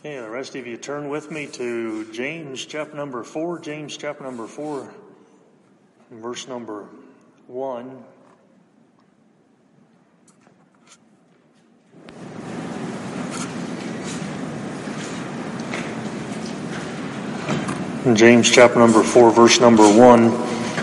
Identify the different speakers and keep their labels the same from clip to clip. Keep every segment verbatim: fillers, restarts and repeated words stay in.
Speaker 1: Okay, the rest of you turn with me to James chapter number four. James chapter number four, verse number one. In James chapter number four, verse number one.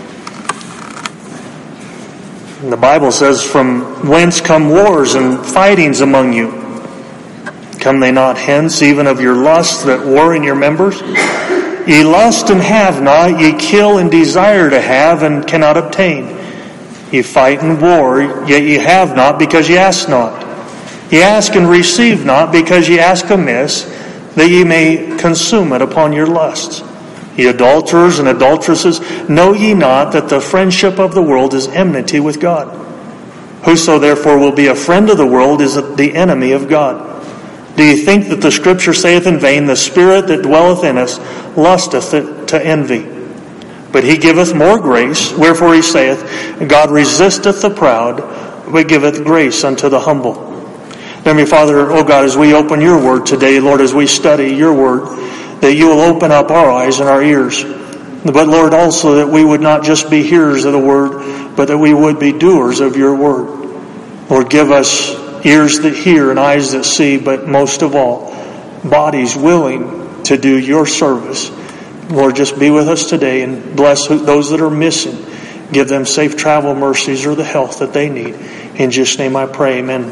Speaker 1: The Bible says, "From whence come wars and fightings among you? Come they not hence, even of your lusts that war in your members? Ye lust and have not, ye kill and desire to have and cannot obtain. Ye fight and war, yet ye have not, because ye ask not. Ye ask and receive not, because ye ask amiss, that ye may consume it upon your lusts. Ye adulterers and adulteresses, know ye not that the friendship of the world is enmity with God? Whoso therefore will be a friend of the world is the enemy of God. Do ye think that the Scripture saith in vain, the Spirit that dwelleth in us lusteth to envy? But he giveth more grace, wherefore he saith, God resisteth the proud, but giveth grace unto the humble." Heavenly Father, O God, as we open your word today, Lord, as we study your word, that you will open up our eyes and our ears. But Lord, also that we would not just be hearers of the word, but that we would be doers of your word. Lord, give us ears that hear and eyes that see, but most of all, bodies willing to do your service. Lord, just be with us today and bless those that are missing. Give them safe travel mercies or the health that they need. In Jesus' name I pray, amen.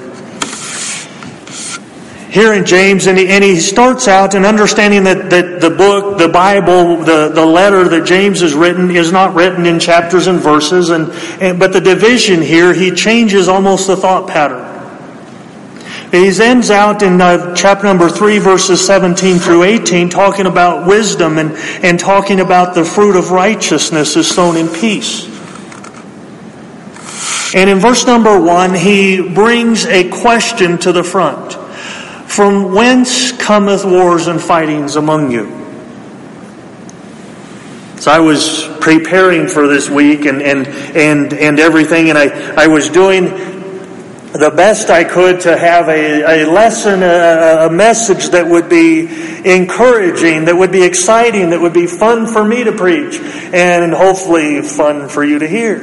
Speaker 1: Here in James, and he, and he starts out in understanding that, that the book, the Bible, the, the letter that James has written is not written in chapters and verses, and, and but the division here, he changes almost the thought pattern. He ends out in uh, chapter number three, verses seventeen through eighteen, talking about wisdom and, and talking about the fruit of righteousness is sown in peace. And in verse number one, he brings a question to the front. From whence cometh wars and fightings among you? So I was preparing for this week and and and, and everything, and I, I was doing the best I could to have a, a lesson, a, a message that would be encouraging, that would be exciting, that would be fun for me to preach, and hopefully fun for you to hear.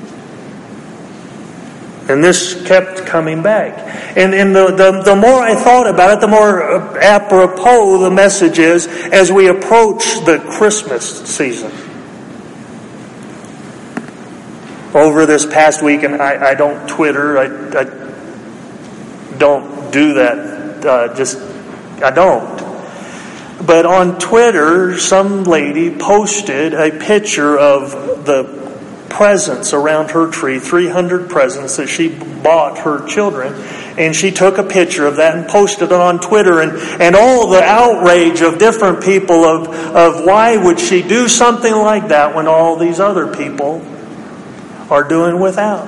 Speaker 1: And this kept coming back. And, and the, the, the more I thought about it, the more apropos the message is as we approach the Christmas season. Over this past week, and I, I don't Twitter, I, I don't do that, uh, just, I don't. But on Twitter, some lady posted a picture of the presents around her tree, three hundred presents that she bought her children, and she took a picture of that and posted it on Twitter, and, and all the outrage of different people of, of why would she do something like that when all these other people are doing without.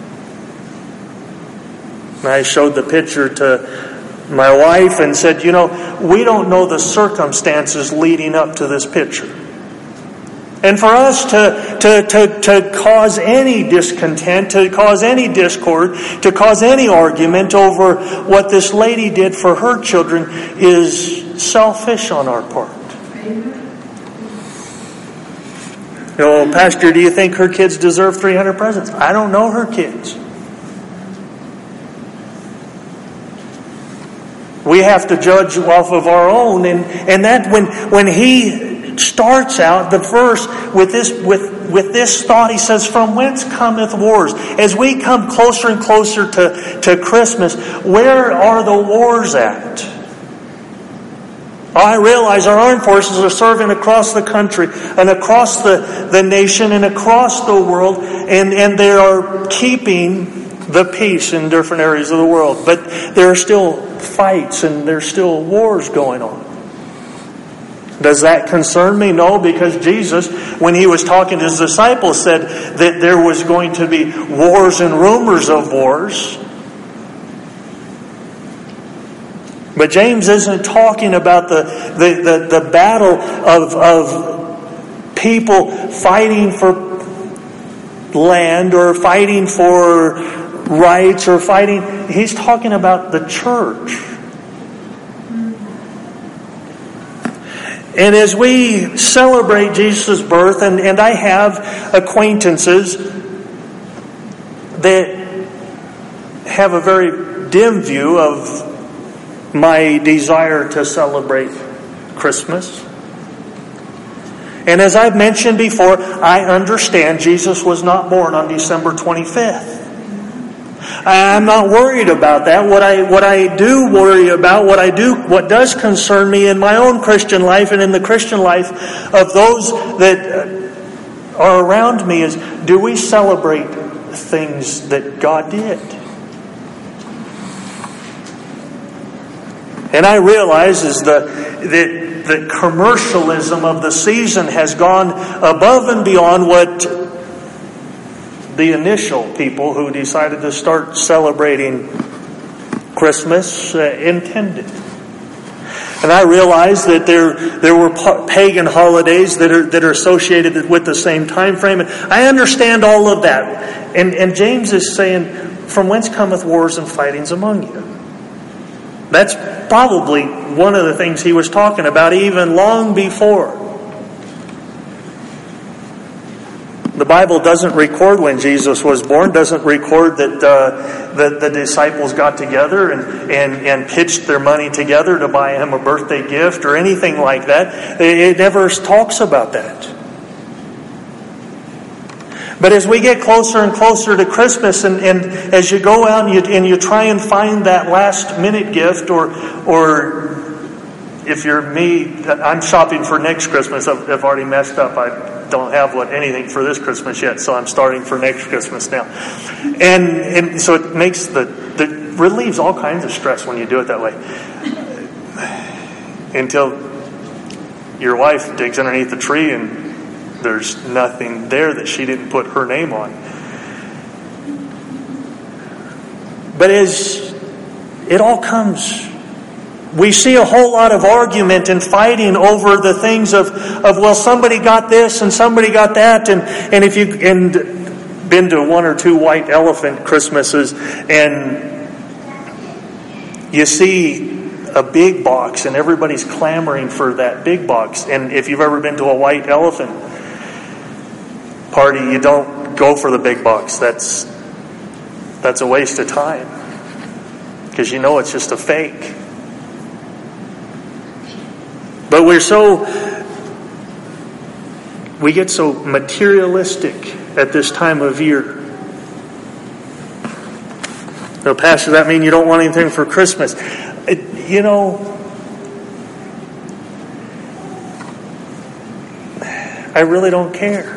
Speaker 1: And I showed the picture to my wife and said, you know, we don't know the circumstances leading up to this picture. And for us to, to, to, to cause any discontent, to cause any discord, to cause any argument over what this lady did for her children is selfish on our part. You know, Pastor, do you think her kids deserve three hundred presents? I don't know her kids. We have to judge off of our own, and, and that when when he starts out the verse with this with with this thought, he says, "From whence cometh wars?" As we come closer and closer to, to Christmas, where are the wars at? I realize our armed forces are serving across the country and across the, the nation and across the world, and, and they are keeping the peace in different areas of the world. But there are still fights and there's still wars going on. Does that concern me? No, because Jesus, when he was talking to his disciples, said that there was going to be wars and rumors of wars. But James isn't talking about the, the, the, the battle of, of people fighting for land or fighting for rights or fighting. He's talking about the church. And as we celebrate Jesus' birth, and, and I have acquaintances that have a very dim view of my desire to celebrate Christmas. And as I've mentioned before, I understand Jesus was not born on December twenty-fifth. I'm not worried about that. What I what I do worry about, what I do, what does concern me in my own Christian life and in the Christian life of those that are around me is, do we celebrate things that God did? And I realize is the that the commercialism of the season has gone above and beyond what the initial people who decided to start celebrating Christmas uh, intended. And I realize that there there were pagan holidays that are that are associated with the same time frame. And I understand all of that. And and James is saying, "From whence cometh wars and fightings among you?" That's probably one of the things he was talking about even long before. The Bible doesn't record when Jesus was born, doesn't record that uh, the, the disciples got together and, and, and pitched their money together to buy him a birthday gift or anything like that. It never talks about that. But as we get closer and closer to Christmas, and, and as you go out and you, and you try and find that last minute gift, or or if you're me, I'm shopping for next Christmas. I've, I've already messed up. I don't have what anything for this Christmas yet, so I'm starting for next Christmas now. And and so it makes the, the relieves all kinds of stress when you do it that way. Until your wife digs underneath the tree and there's nothing there that she didn't put her name on. But as it all comes, we see a whole lot of argument and fighting over the things of, of well, somebody got this and somebody got that, and, and if you and been to one or two white elephant Christmases, and you see a big box and everybody's clamoring for that big box. And if you've ever been to a white elephant party, you don't go for the big box. That's that's a waste of time, because you know it's just a fake. But we're so we get so materialistic at this time of year. No, Pastor, that mean you don't want anything for Christmas? It, you know, I really don't care.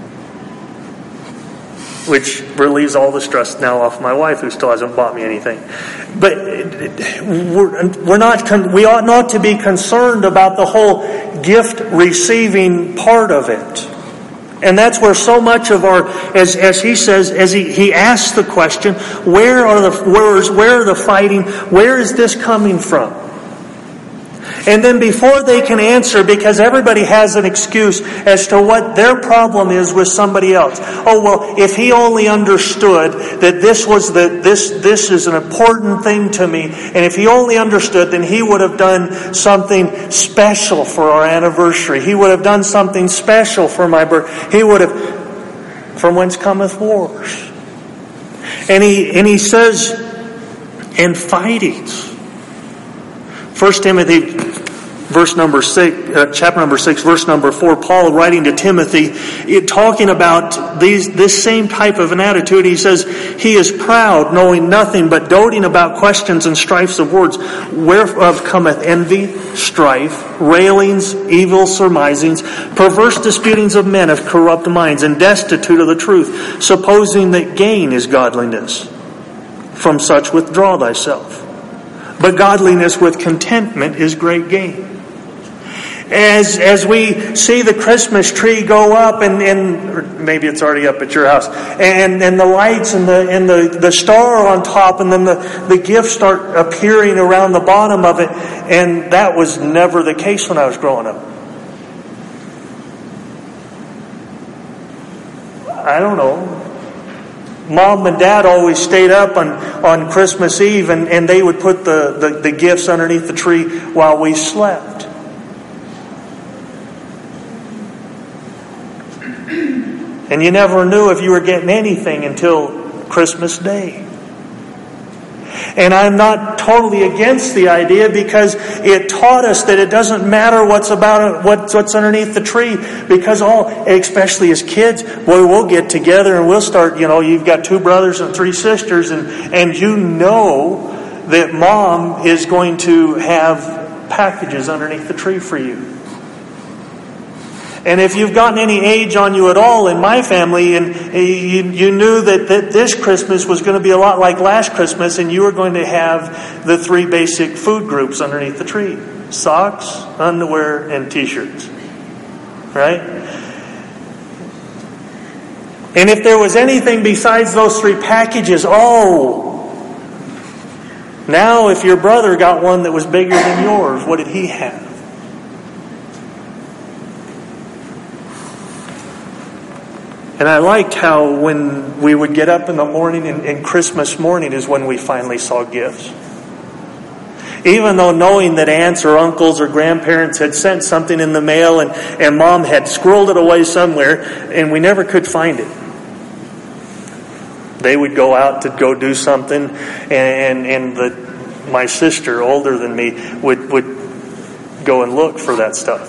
Speaker 1: Which relieves all the stress now off my wife, who still hasn't bought me anything. But we're, we're not. We ought not to be concerned about the whole gift receiving part of it. And that's where so much of our, as as he says, as he, he asks the question, where are the where, where are the fighting? Where is this coming from? And then before they can answer, because everybody has an excuse as to what their problem is with somebody else. Oh, well, if he only understood that this was the this this is an important thing to me, and if he only understood, then he would have done something special for our anniversary. He would have done something special for my birth. He would have. From whence cometh wars? And he and he says, and fightings. First Timothy, verse number six, uh, chapter number six, verse number four. Paul writing to Timothy, it, talking about these this same type of an attitude. He says, "He is proud, knowing nothing, but doting about questions and strifes of words, whereof cometh envy, strife, railings, evil surmisings, perverse disputings of men of corrupt minds, and destitute of the truth, supposing that gain is godliness. From such withdraw thyself. But godliness with contentment is great gain." As as we see the Christmas tree go up, and, and or maybe it's already up at your house, and, and the lights and the and the, the star on top, and then the, the gifts start appearing around the bottom of it, and that was never the case when I was growing up. I don't know. Mom and Dad always stayed up on, on Christmas Eve, and, and they would put the, the, the gifts underneath the tree while we slept. And you never knew if you were getting anything until Christmas Day. And I'm not totally against the idea, because it taught us that it doesn't matter what's about what's what's underneath the tree, because all, especially as kids, boy, we'll get together and we'll start, you know, you've got two brothers and three sisters, and, and you know that Mom is going to have packages underneath the tree for you. And if you've gotten any age on you at all in my family, and you, you knew that, that this Christmas was going to be a lot like last Christmas, and you were going to have the three basic food groups underneath the tree: socks, underwear, and t-shirts. Right? And if there was anything besides those three packages, oh, now if your brother got one that was bigger than yours, what did he have? And I liked how when we would get up in the morning, and, and Christmas morning is when we finally saw gifts. Even though knowing that aunts or uncles or grandparents had sent something in the mail, and, and Mom had squirreled it away somewhere, and we never could find it. They would go out to go do something, and, and the, my sister, older than me, would, would go and look for that stuff.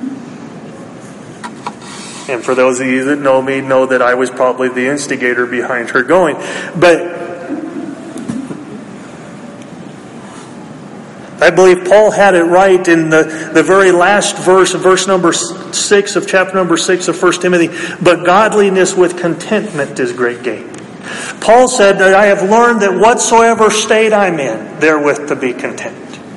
Speaker 1: And for those of you that know me, know that I was probably the instigator behind her going. But I believe Paul had it right in the, the very last verse, verse number six of chapter number six of First Timothy. But godliness with contentment is great gain. Paul said that I have learned that whatsoever state I'm in, therewith to be content.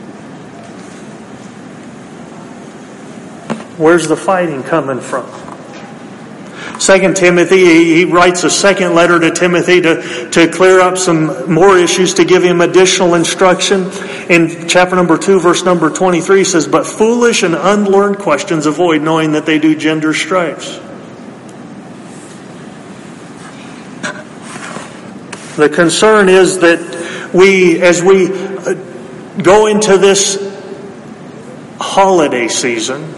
Speaker 1: Where's the fighting coming from? Second Timothy, he writes a second letter to Timothy to, to clear up some more issues, to give him additional instruction. In chapter number two, verse number twenty-three, he says, "But foolish and unlearned questions avoid, knowing that they do gender strifes." The concern is that we, as we go into this holiday season,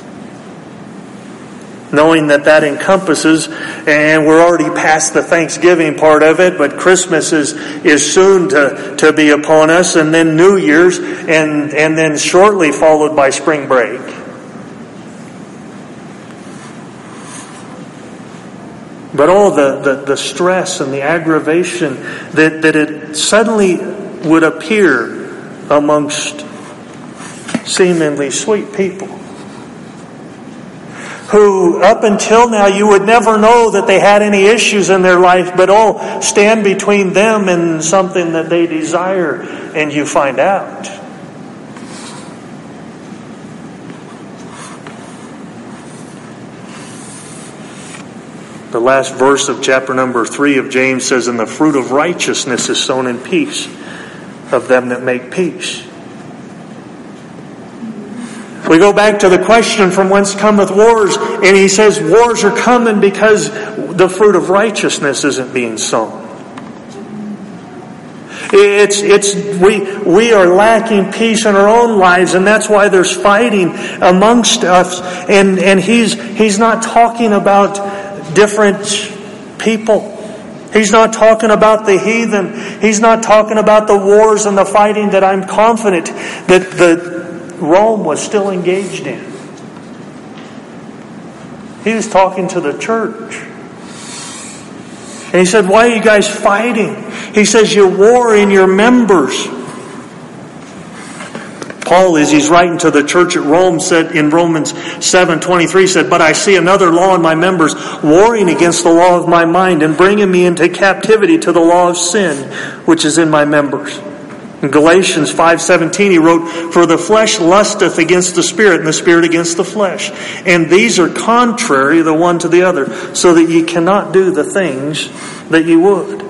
Speaker 1: knowing that that encompasses, and we're already past the Thanksgiving part of it, but Christmas is, is soon to, to be upon us, and then New Year's, and, and then shortly followed by spring break. But all the, the, the stress and the aggravation that, that it suddenly would appear amongst seemingly sweet people, who up until now you would never know that they had any issues in their life, but oh, stand between them and something that they desire, and you find out. The last verse of chapter number three of James says, "And the fruit of righteousness is sown in peace of them that make peace." We go back to the question, from whence cometh wars? And he says wars are coming because the fruit of righteousness isn't being sown. It's, it's, we, we are lacking peace in our own lives, and that's why there's fighting amongst us. And, and he's, he's not talking about different people. He's not talking about the heathen. He's not talking about the wars and the fighting that I'm confident that the Rome was still engaged in. He was talking to the church. And he said, "Why are you guys fighting?" He says, "You war in your members." Paul, as he's writing to the church at Rome, said in Romans seven twenty-three, said, "But I see another law in my members, warring against the law of my mind, and bringing me into captivity to the law of sin, which is in my members." In Galatians five seventeen, he wrote, "For the flesh lusteth against the spirit, and the spirit against the flesh. And these are contrary the one to the other, so that ye cannot do the things that ye would."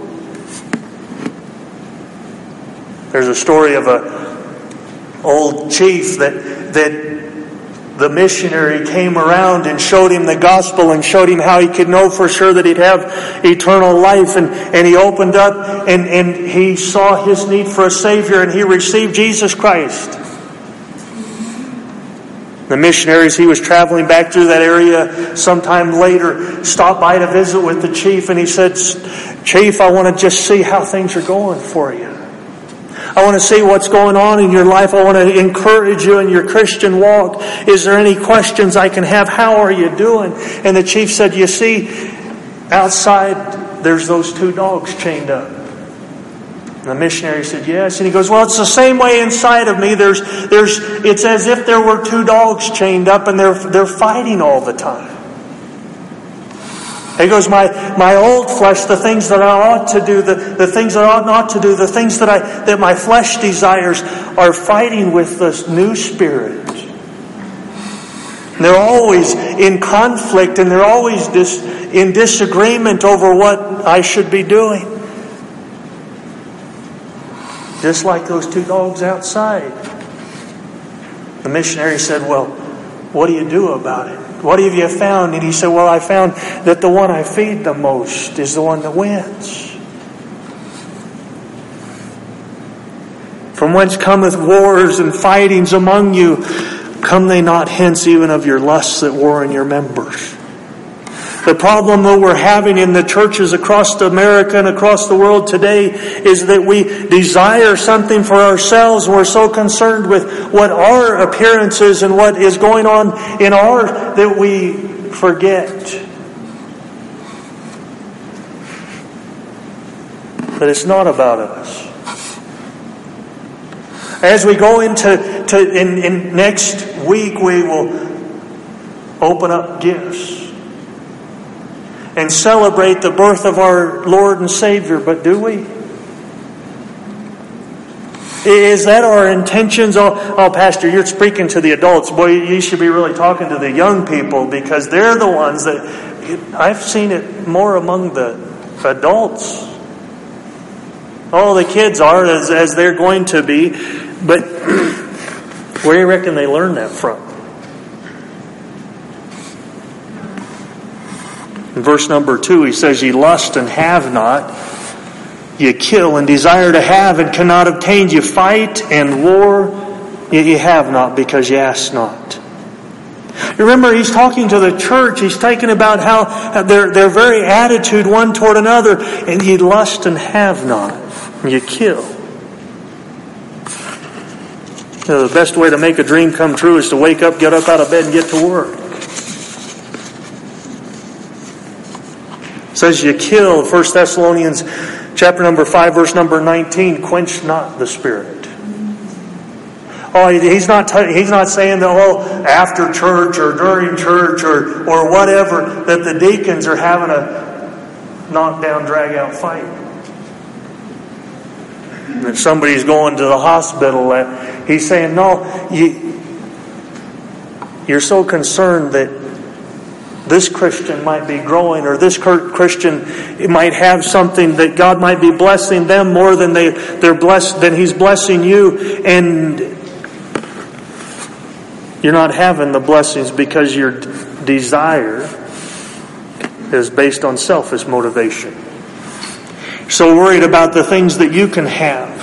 Speaker 1: There's a story of a old chief that that the missionary came around and showed him the gospel and showed him how he could know for sure that he'd have eternal life. And, and he opened up and, and he saw his need for a Savior, and he received Jesus Christ. The missionaries, he was traveling back through that area sometime later, stopped by to visit with the chief, and he said, Chief, I want to just see how things are going for you. I want to see what's going on in your life. I want to encourage you in your Christian walk. Is there any questions I can have? How are you doing? And the chief said, you see, outside there's those two dogs chained up. And the missionary said, yes. And he goes, well, it's the same way inside of me. There's, there's, it's as if there were two dogs chained up and they're, they're fighting all the time. He goes, my, my old flesh, the things that I ought to do, the, the things that I ought not to do, the things that I, that my flesh desires are fighting with this new spirit. And they're always in conflict and they're always dis, in disagreement over what I should be doing. Just like those two dogs outside. The missionary said, well, what do you do about it? What have you found? And he said, well, I found that the one I feed the most is the one that wins. From whence cometh wars and fightings among you? Come they not hence even of your lusts that war in your members? The problem that we're having in the churches across America and across the world today is that we desire something for ourselves and we're so concerned with what our appearance is and what is going on in our that we forget that it's not about us. As we go into to, in, in next week, we will open up gifts and celebrate the birth of our Lord and Savior. But do we? Is that our intentions? Oh, oh, Pastor, you're speaking to the adults. Boy, you should be really talking to the young people because they're the ones that... I've seen it more among the adults. Oh, the kids are as, as they're going to be. But where do you reckon they learn that from? In verse number two, he says, ye lust and have not. You kill and desire to have and cannot obtain. You fight and war, yet you have not because you ask not. Remember, he's talking to the church. He's talking about how their, their very attitude one toward another. And ye lust and have not. And you kill. You know, the best way to make a dream come true is to wake up, get up out of bed, and get to work. It says you kill, First Thessalonians chapter number five, verse number nineteen, quench not the spirit. Oh, he's not he's not saying that, oh, after church or during church or, or whatever, that the deacons are having a knockdown, drag-out fight. That somebody's going to the hospital. He's saying, no, you, you're so concerned that this Christian might be growing, or this Christian might have something that God might be blessing them more than they, they're blessed than He's blessing you, and you're not having the blessings because your desire is based on selfish motivation. So worried about the things that you can have.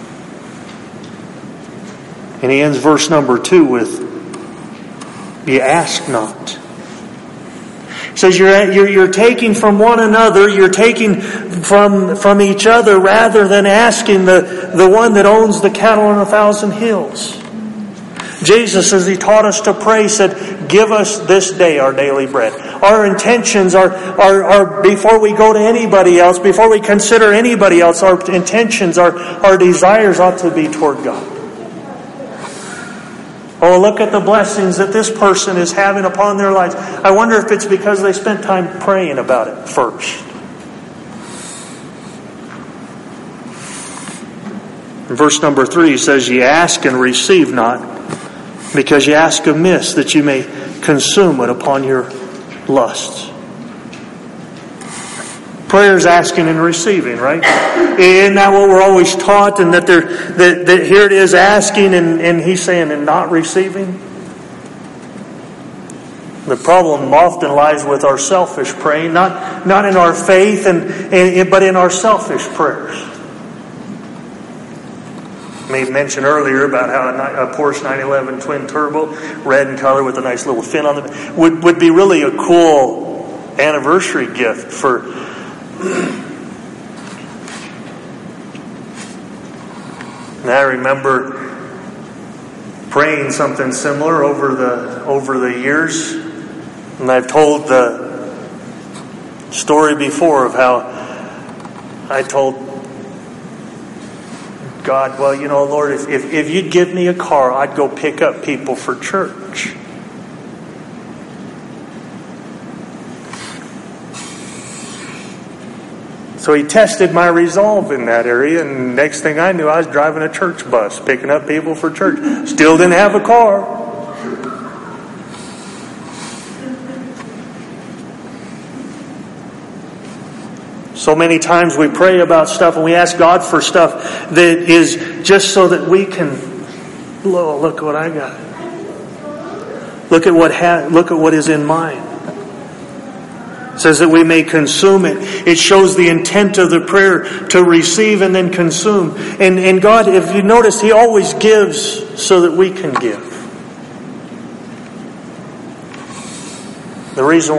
Speaker 1: And he ends verse number two with, "You ask not." It says you're, you're, you're taking from one another, you're taking from, from each other rather than asking the, the one that owns the cattle on a thousand hills. Jesus, as He taught us to pray, said, "Give us this day our daily bread." Our intentions are, are, are before we go to anybody else, before we consider anybody else, our intentions, our, our desires ought to be toward God. Oh, look at the blessings that this person is having upon their lives. I wonder if it's because they spent time praying about it first. In verse number three, he says, "Ye ask and receive not, because ye ask amiss, that you may consume it upon your lusts." Prayer is asking and receiving, right? Isn't that what we're always taught? And that, there, that, that here it is asking and, and he's saying and not receiving? The problem often lies with our selfish praying, not, not in our faith, and, and but in our selfish prayers. made mention earlier about how a, a Porsche nine eleven twin turbo, red in color with a nice little fin on it, would, would be really a cool anniversary gift for... And I remember praying something similar over the over the years, and I've told the story before of how I told God, well, you know, Lord, if, if, if you'd give me a car, I'd go pick up people for church. So he tested my resolve in that area, and next thing I knew, I was driving a church bus, picking up people for church. Still didn't have a car. So many times we pray about stuff and we ask God for stuff that is just so that we can, oh, look what I got. Look at what ha- look at what is in mine. It says that we may consume it. It shows the intent of the prayer to receive and then consume. And, and God, if you notice, He always gives so that we can give. The reason